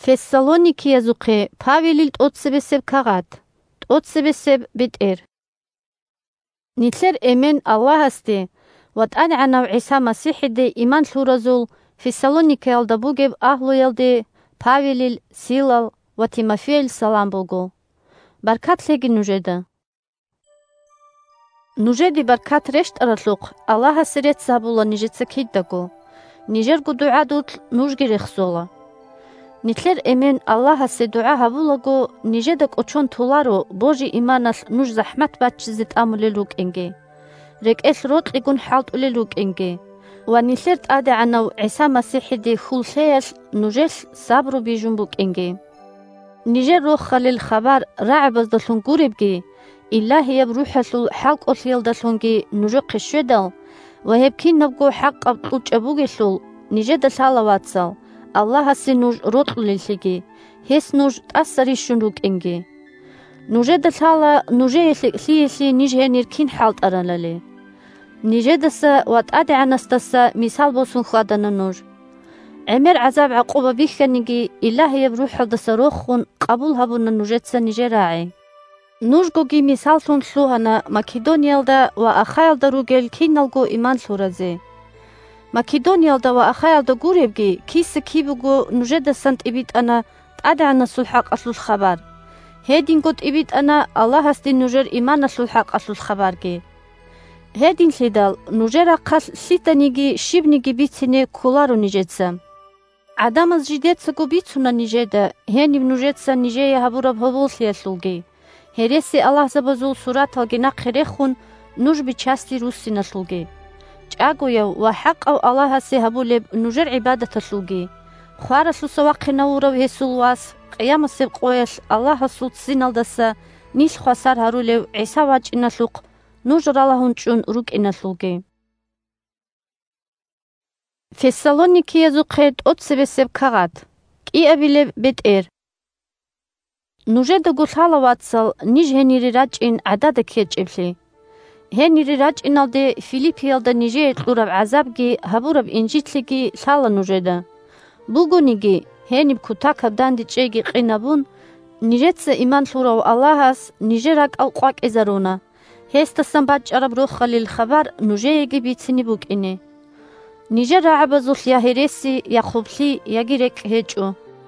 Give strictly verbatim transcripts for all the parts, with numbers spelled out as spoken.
Фессалоники язуқе Павелил тӀоцебесеб кагъат, тӀоцебесеб бетӀер. Нитлер эмен Аллахьасде ва тӀянегӀянав ГӀиса МасихӀиде иман лъуразул Фессалоникаялда бугеб агьлуялде Павелил, Силал ва Тимофейл салам бугу. Баркат леги нужеда. Нужеди баркат рештӀараллухъ Аллахьаси рецц гьабула нижеца киддагу. Нижергу дугӀа дутл нужги рехсола. Нитлер эмен Аллахьаси дугӀа гьабулагу нижеда кӀочон тулару Божи иманалъ нуж захӀмат баччизи тӀамулел рукӀенги. РекӀел рокьигун хӀялтӀулел рукӀенги. Ва нилъер тӀадегӀянав ГӀиса МасихӀиди хьуллъеялъ нужелъ сабру бижун букӀенги. Нижер рохалил хабар рагӀбаздалъун гурибги, Иллагьияб рухӀалъул хӀялкӀолъиялдалъунги нужухъи шведал ва гьеб кинабгу хӀякьъаб кьучӀа бугелъул нижеда лъалавацал Аллахьаси нуж рокьулеллиги, гьес нуж тӀасаришшун рукӀенги. Нужеда лъала нужеялъи ниж гьенир кин хӀялтӀаралали. Нижедаса ва тӀадегӀянастаса мисал босун хьадана нуж. ГӀемер гӀязаб гӀякьуба бихьаниги Иллагьияб рухӀалдаса роххун къабул гьабуна нужеца нижерагӀи. Нужгуги мисаллъун лъугьана Македониялда ва Ахаялда ругел киналгу иман лъурази. Македониялда ва Ахаялда гуребги киса кибугу нужедасан тӀибитӀана тӀадегӀянасул хӀякьаллул хабар. Гьедингу тӀибитӀана Аллахьасди нужер иманаллул хӀякьаллул хабарги. Гьединлъидал нужерахъалъ лъитаниги шибниги бицини кулару нижеца. ГӀядамаз жидецагу бицуна нижеда, гьениб нужеца нижея гьабураб гьабуллъияллулги. Гьереси Аллагьзабазул сураталги нахъи рехун нуж бичас-ли руссиналлулги. ЧӀагуяв ва хӀякьав Аллагьаси гьабулеб нужер гӀибадаталлулги. Хваралъуса вахъинавурав гьесул вас къиямасеб кьоялъ Аллагьасул цзиналдаса нилъ хвасар гьарулев ГӀиса вачӀиналлухъ нужрала гьунчӀун рукӀиналлулги. Фессалоники язухъе тӀоцебесеб кагъат, кӀиабилеб бетӀер. Нужедагу лъалавацал ниж гьенири рачӀин гӀядада кечӀебли. Гьенири рачӀиналде Филиппиялда нижее кьураб гӀязабги гьабураб инжитлиги лъала нужеда. Бугуниги гьениб кутакаб дандичӀеги кьинабун, нижеца иман лъурав Аллагьас нижи ракӀал къвакӀизаруна. Гьестасан бачӀараб рохалил хабар нужееги бицини букӀини. Нижер рагӀбазулъ я гьереси, я хъубли, яги рекӀ гьечӀу.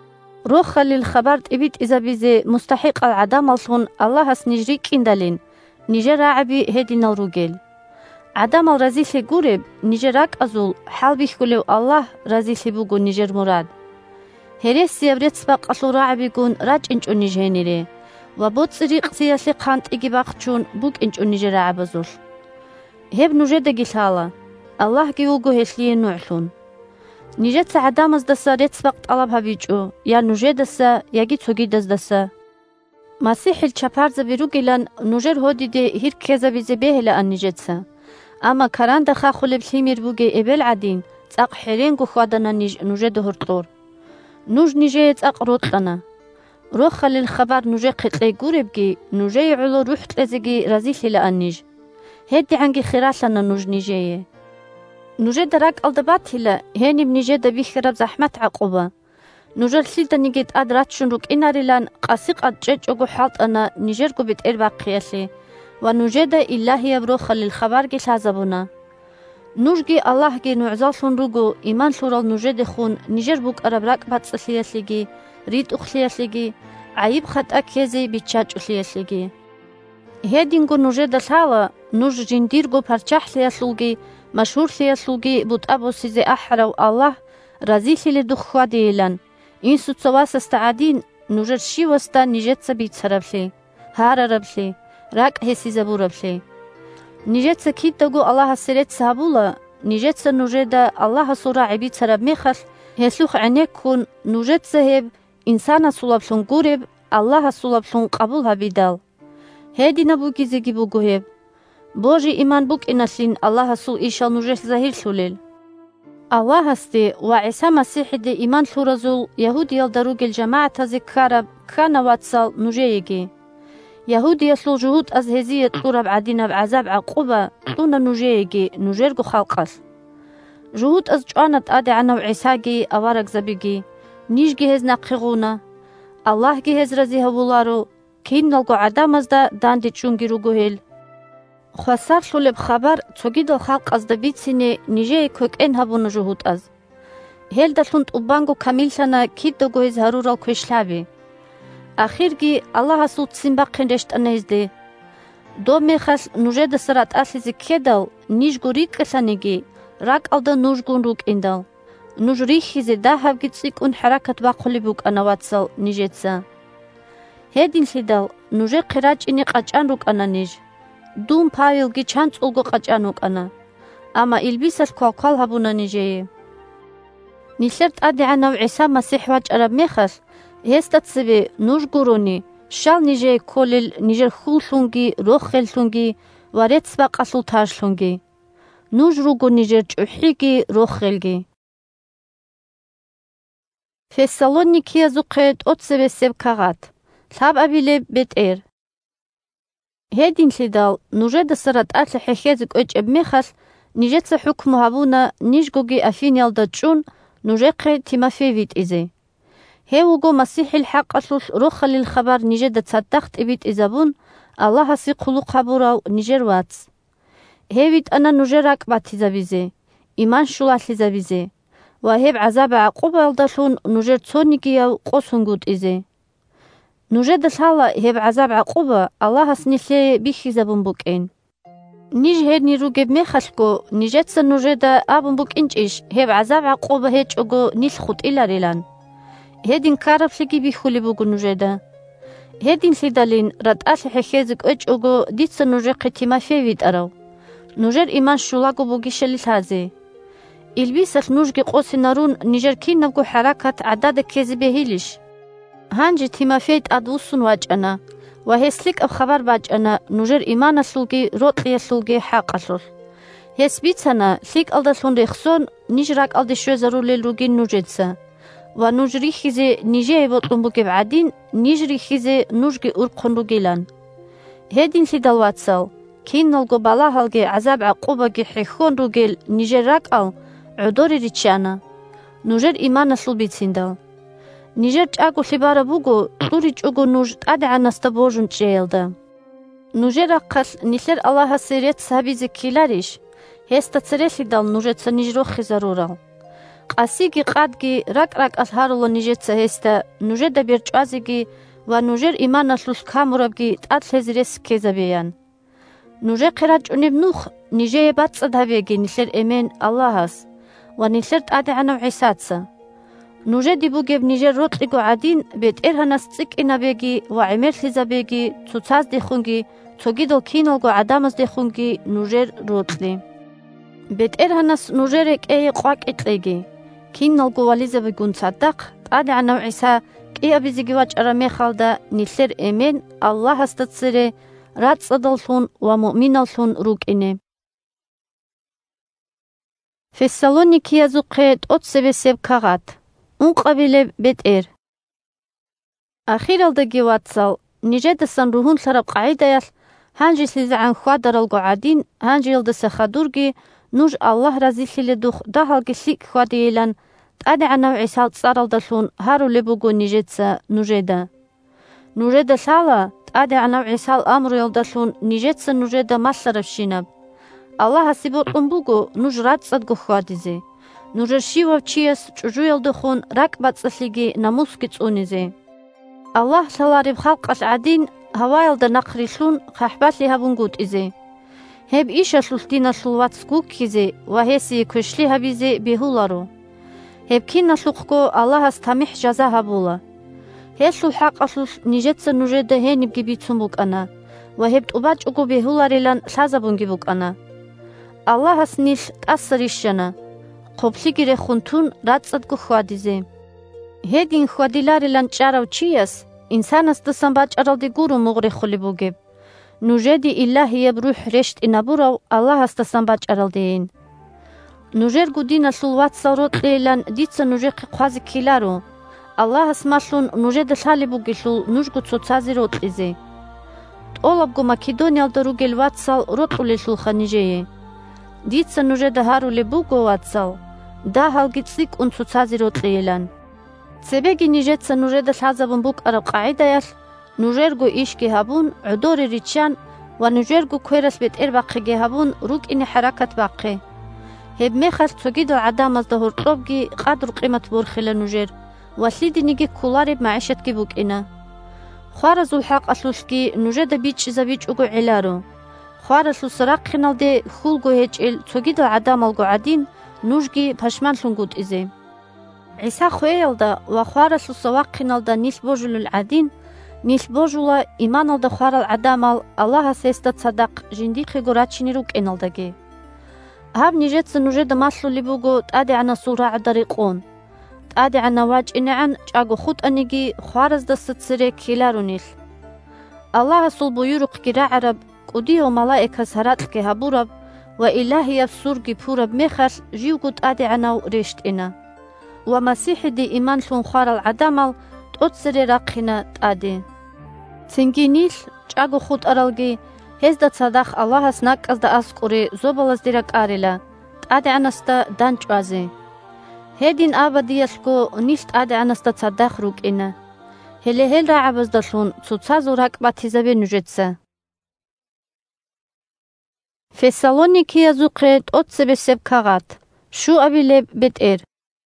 Рохалил хабар тӀибитӀизабизи мустахӀикьал гӀядамаллъун Аллагьас ниж рикӀиндалин, нижер рагӀби гьединал ругел. ГӀядамал разили гуреб, нижер ракӀазул хӀялбихьулев Аллагь разили бугу нижер мурад. Гьересияб рецбакьаллу рагӀбигун рачӀинчӀу ниж гьенири, ва боцӀири кьциялли хъантӀиги бахчун букӀинчӀу нижер рагӀбазулъ. Гьеб нужедаги лъала, Аллагьги вугу гьелъие нугӀлъун. Нижеца гӀядамаздаса рецбакь тӀалаб гьабичӀу, я нужедаса, яги цогидаздаса. МасихӀил чапарзаби ругилан нужер гьодиде гьирккезабизи бехӀелаан нижеца. Амма каранда хахулеб лъимир буги эбелгӀядин цӀакь хӀеренгу хьадана ниж нужеда гьуркьур. Нуж нижее цӀакь ротӀана. Рохалил хабар нужехъи кьей гуребги, нужее гӀулу рухӀ-кьезиги разилъилаан ниж. ГьедигӀянги хираллана нуж нижее. Нужеда ракӀалда батила гьениб нижеда бихьараб захӀмат гӀякьуба. Нужер лъиданиги тӀад раччун рукӀинарилан кьаси-кьад чӀечӀугу хӀалтӀана нижергу бетӀер бахъиялли ва нужеда Иллагьияб рохалил хабарги лъазабуна. Нужги Аллагьги нугӀзаллъун ругу иман лъурал нужедехун нижер букӀараб ракӀбацӀаллияллиги, ритӀухлияллиги, гӀяйиб хатӀа кези бичачӀулъияллиги. Гьедингу нужеда лъала нуж жиндиргу парчахӀлияллулги, машгьурлъияллулги бутӀабусизи ахӀрав Аллагь разилъили духьвадиилан, инсуца васаста гӀядин нужер шиваста нижеца бицарабли, гьарарабли, ракӀ гьесизабурабли. Нижеца киддагу Аллагьаси рецц гьабула, нижеца нужеда Аллагьасул рагӀи бицараб мехалъ, гьеслух гӀенеккун нужеца гьеб инсанасулаблъун гуреб, Аллагьасулаблъун къабул гьабидал. Гьедина бугизиги бугу гьеб. Божи иман букӀиналлин Аллагьасул ишал нужес захьирлъулил. Аллагьасди ва ГӀиса МасихӀиди иман лъуразул Яһудиялда ругел жамагӀятази ккараб кканавацал нужееги. Яһудияллул жугьут аз гьезие тӀураб гӀядинаб гӀязаб гӀякьуба тӀуна нужееги, нужергу халкьалъ. Жугьут аз чӀвана тӀадегӀянав ГӀисаги аварагзабиги, нижги ҳез нақиғуна, Аллаҳги ҳез рази ҳавулару, кинналго гӀядамазда данди чунги ругуҳел. Хвасарлъулеб хабар цогидал халкьазда бицини нижее кӯкӀен ҳабуна жугьутӀаз. Ҳелдалъун тӀубангу камиллъана киддаго ҳез гьарурал квешлъяби. Ахирги Аллагьасул цинбахъин рештӀана ҳезде. Доб мехалъ нужеда сара тӀасизи кедал, нижгу рикӀкӀелъаниги, ракӀалда нужгун рукӀиндал. Нуж рихьизе дагьабги цӀикӀун хӀеракат бахъули букӀана вацал нижеца. Ҳединлъидал нужехъи рачӀини къачӀан рукӀана ниж. Дум Павелги чанцӀулго къачӀан вукӀана. Амма илбисалъ квал-квал гьабуна нижее. Нилъер ТӀадегӀя нав ГӀиса МасихӀ вачӀараб мехалъ, гьесда цебе нуж гуруни, шал нижее колил нижер хьуллъунги, роххеллъунги ва рецӀбакьасул тажлъунги. Нуж ругу нижер чӀухӀиги, роххелги. Фессалоникиязухъе тӀоцебе себ кагъат. Лъабъабилеб бетӀер. Ҳединлъидал нужеда сара тӀалъи хӀехьези кӀвечӀеб мехалъ, нижеца хӀукму гьабуна нижгоги Афиниялда чӀун нужехъе Тимофей витӀизе. ХӀевуго МасихӀил хӀякьаллъулъ рохалил хабар нижеда цаддахтӀи битӀизабун, Аллагьаси хъулукъ гьабурав нижер вац. ХӀевитӀана нужер ракӀбатизабизе, иман шулахӀлизабизе ва гьеб гӀязаби гӀякьубалдалъун нужер цонигияв кьосунгутӀизе. Нужеда лъала гьеб гӀязаб гӀякьуба Аллагьас нилъее бихьизабун букӀен. Ниж гьерни ругеб мехалъго, нижеца нужеда абун букӀинчӀиш гьеб гӀязаб гӀякьуба хӀечӀого нилъ хутӀиларилан. ХӀедин караблъиги бихьули бугу нужеда. ХӀединлъидалин ратӀалъи хӀехьези кӀвечӀого дица нужехъи Тимофей витӀарав. Нужер иман шулаго бугишали лъазе. Илбисалъ нужги кьосинарун нижер кинабго хӀеракат гӀядада кези бехьилиш. Гьанжи Тимофей тӀадвусун вачӀана ва гьес ликӀаб хабар бачӀана нужер иманалъулги рокьиялъулги хӀякьаллъулъ. Гьес бицана лъикӀалдалъун рехсон ниж ракӀалди швезарулил ругин нужеца ва нуж рихьизе нижее бокьун бугеб гӀядин ниж рихьизе нужги урхъун ругилан. ХӀединлъидал вацал, кинналго балагьалги гӀязаб гӀякьубаги хӀехьон ругел нижер ракӀал гӀудори ричана. Нужер иманалъул бициндал. Нижер чӀагулъи бара бугу, тӀури чӀугу нуж ТӀадегӀянаста божун чӀеялда. Нужерахъалъ нилъер Аллагьаси рец гьабизи килариш, гьесда церелъидал нужеца ниж рохьизарурал. Кьасиги кьадги ракӀ-ракӀал гьарула нижеца гьесда нужеда берчӀвазиги ва нужер иманалъулъ камурабги тӀад лъези рес кезабеян. Нужехъи рачӀуниб нух нижее бацӀцӀад гьабеги нилъер эмен Аллагьас ва нилъер ТӀадегӀянав ГӀисаца. Нужеди бугеб нижер рокьигу гӀядин бетӀергьанас цӀикӀинабеги ва гӀемерлъизабеги, цуцаздехунги, цогидал киналго гӀядамаздехунги нужер рокьли. БетӀергьанас нужере кӀее къвакӀикьеги, кинналго вализабигун цаддахъ ТӀадегӀянав ГӀиса кӀиабизиги вачӀара мехалда нилъер эмен Аллагьасда цере рацӀцӀадаллъун ва муъминаллъун рукӀине. Фессалоникиязухъе тӀоцебе себ кагъат. Ункъабилеб бетӀер. Ахиралдаги вацал, нижедасан рухьунлъараб кьяйдаялъ гьанжеслизигӀян хьвадаралго гӀядин гьанжеялдаса хадурги нуж Аллагь разилъиледухъ дагьалги лъикӀ хьвадиилан ТӀадегӀянав ГӀисал цӀаралдалъун гьарулеб бугу нижеца нужеда. Нужеда лъала ТӀадегӀянав ГӀисал амруялдалъун нижеца нужеда малъараб Аллагьаси бокьун бугу нуж рацӀцӀадго хьвадизе. Нужер шивав чияс чӀужуялдухун ракӀбацӀалъиги намусги цӀунизе. Аллагь лъалариб халкьалъ гӀядин гьаваялда нахърилъун хъяхӀбалъи гьабунгутӀизе. Гьеб ишалъулъ диналъул вац гуккизе ва гьеси квешли гьабизе бехьулару. Гьеб киналъухъго Аллагьас тамихӀ жаза гьабула. Гьелъул хӀякьалъулъ нижеца нужеда гьенибги бицун букӀана ва гьеб тӀубачӀугу бехьуларилан лъазабунги букӀана. Аллагьас нилъ тӀасаришана, хъублъиги рехунтун рацӀцӀадго хьвадизе. Гьедин хьвадиларилан чӀарав чияс инсанасдасан бачӀаралди гуру мугърихули бугеб. Нужеди Иллагьияб рухӀ рештӀинабурав Аллагьасдасан бачӀаралдиин. Нужергу диналъул вацал рокьлиилан дица нужехъи хъвази килару. Аллагьас малъун нужеда лъали бугилъул нужгу цоцази рокьизе. ТӀолабгу Македониялда ругел вацал рокьулелъулха нижее. Дица нужеда гьарули буго вацал, дагьалги цӀикӀун цоцази рокьлиилан. Цебеги нижеца нужеда лазабун бук араб қаидаял, нужергу ишки хабун, удори ричан, ва нужергу кверас бет эр бақиги хабун, рук ини харакат бақи. Хеб мехал цогиду адам аз да хуртлобги қадр қимат бурхила нужер, ва лидиниги кулариб маишатки бук ина. Хваразул хақ аслушки нужеда бич за бич угу илару. Хваразул сараққиналде хулгу хеч ил цогиду адам алгу адин, нужги пашманлун гуд изе. عیسی خویلدا و خوار سوسواقینالدا نیل بوجول عدین نیل بوجولا ایمانالدا خوار العدامال الله سیستا صدق جندیقی گورچینی روک اینالداگی. هب نیجت سنوجد ماسلو لیبوگو تادی عنا سورا عدریقون. تادی عنا واج اینعن جاگو خود انیگی خوارز دست سری کیلارو نیل. الله سول بویروق گیرا عرب قدیو ملائکه سرات که هبورب و الهی افسورگی پورب میخر جیوگو تادی عنا ریشت اینا. ومسيح دي إيمان لون خوار العدامل تأثري راقنا تادي. تنجينيل جاگو خود أرالجي هزدا تصدق الله سناك از دا أسكوري زوبالز ديرك آريلا تادي عنستا دانج وازي. هيدين آباديالكو نيل تادي عنستا تصدق روك إنا. هلي هل راعبز دلون تتصازو راك باتيزابي نجدسا. فيسالونيكي يزوقري تأثبي سبكاغات شو أبي لب بتئر.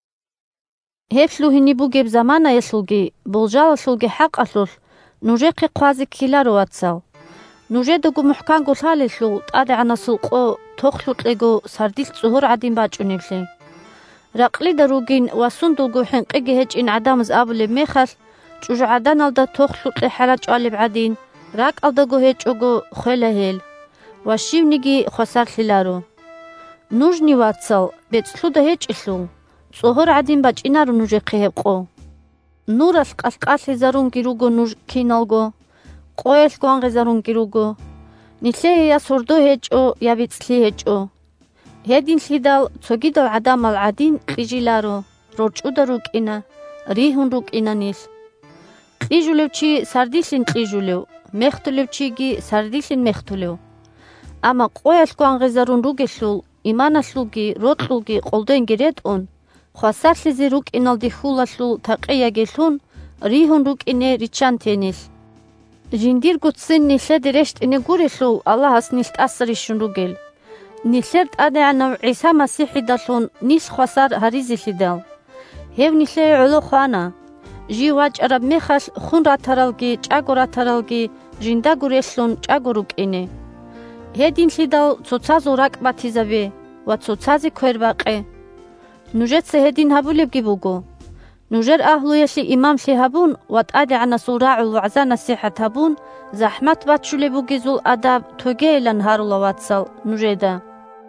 هفلو هني بوجيب زمانا يسلجي بولجال سلجي حق أسل نوجيقي قوازي كيلارو واتسال نوجيدو محكان قصالي سلو تادي عنا سلقو تخلو تلقو سرديل ظهور عدين باجو نبلي رقلي دروجين واسندوغو حنقيجي هج إن عدامز آبولي ميخل جوجو عدان الدا تخلو تلي حراج آلي بعدين راك الداغو هج اوغو خيلا هيل واشيو نيجي خسار خلارو نوجني واتسال بيتسلو ده هج إسلو ظهور عدين باج إنارو نوجي قيهبقو نورس قاسقاسي زارون كيروغو نوج كينالغو قويل قوانغي زارون كيروغو نيسلي يا سردو هجو يا بيتسلي هجو هيدين سيدال تسوغيدو عدام العدين قيجيلارو روجو دروك إنا ريهون روك إنا نيس قيجولو چي سرديسين قيجولو مختلو چيگي سرديسين مختلو أما قويل قوانغي زارون روغيسلو إيمانا سلوغي روتلوغي قولدين گريد اون خواسرلزي روك إنال دي خولاسلو تاقيا گيلون ريهون روك إني ريچان تينيس جندير قدسين نيسل درشت إني گوريسلو الله اس نيست أسريشون روگيل نيسلت آده عنو عيسى مسيحي دالون نيس خواسر هريزي سيدال هيو نيسل علو خوانا جي واج عرب ميخاس خون راترالگي چاگو راترالگي جندا گوريسلون چاگو روك إني هيدين سيدال تسوتازو راك باتيزابي و تسوتازي كوير باقي نوجت سهدين هبوليب جيبوغو نوجر أهلو يسي إمام سي هبون واتقادي عنا صراع الوعزان السيحة هبون زحمت باتشوليبو جيزول أداب توجي لنهار الله واتسال نوجيدا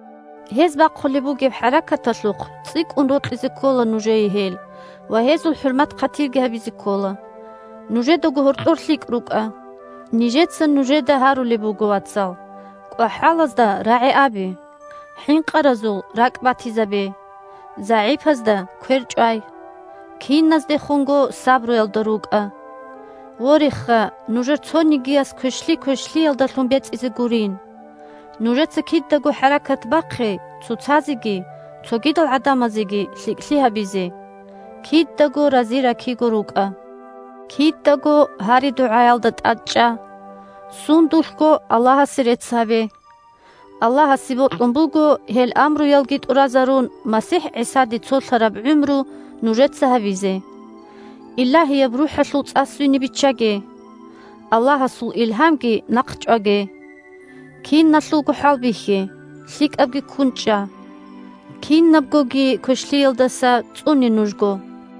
هز باقوليبو جيب حركة تسلوق تسيك انروت لزيكولا نوجي هيل وهزو الحرمات قتير جهبي زيكولا نوجيدا جهورتور سيك روكا نيجيت سن نوجيدا هارو ليبوغو واتسال وحالز دا راعي أبي حين قرزول راك باتيزابي زعيب هزدا كويرج آي كين نزده خونگو صبرو يلدروگا وريخا نوجر تونيگي از كوشلي كوشلي يلدرلون بيت إزي گورين نوجر تكيد داگو حركت باقي تسازيگي تسوگيد العدامازيگي سيكليها بيزي كيد داگو رزيرا كي گروگا كيد داگو هاري دعا يلدت أجا سون دولگو الله سيرت سابي الله سيبوت لنبوغو هل أمرو يلقيت أرازارون مسيح عيسى دي تصول رب عمرو نوجت سهبيزي إله يبروح سلوت أسويني بيتشاقي الله سل إلهامكي نقج أغي كين نسلوغو حال بيخي سيك أبغي كونجا كين نبغوغي كشلي يلدسا توني نوجغو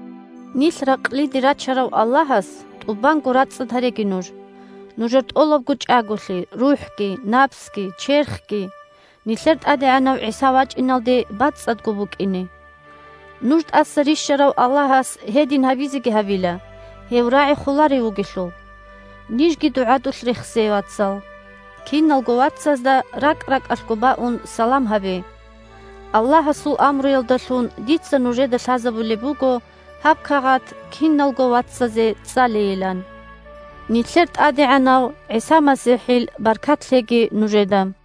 نيس رقلي ديرات شراو اللهس تقبانغو رات صدهريكي نوج نوجرت أولب قج أغوشي روحكي نابسكي چيرخكي نيسرت أدي عنو عيسى واج إنال دي بات صدقو بوك إني نوجد أسريش شراو اللهس هيدين هبيزيكي هبيلا هيو راعي خلاري وغيشلو نيجي دعادو سريخسي واتسال كين نلغو واتساز دا راك راك أشكوباون سلام هبي الله سو أمرو يلدشون ديتسا نوجد شازبو لبوغو هب كاغات كين نلغو واتسازي تساليلان نيتلرت آدي عناو عيسى مسيحيل بركات لغي نوجدام